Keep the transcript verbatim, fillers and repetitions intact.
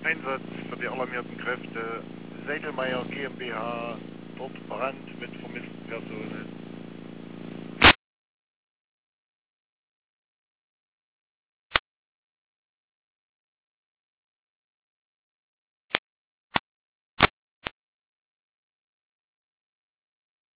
Einsatz für die alarmierten Kräfte. Segelmeier GmbH, dort Brand mit vermissten Personen.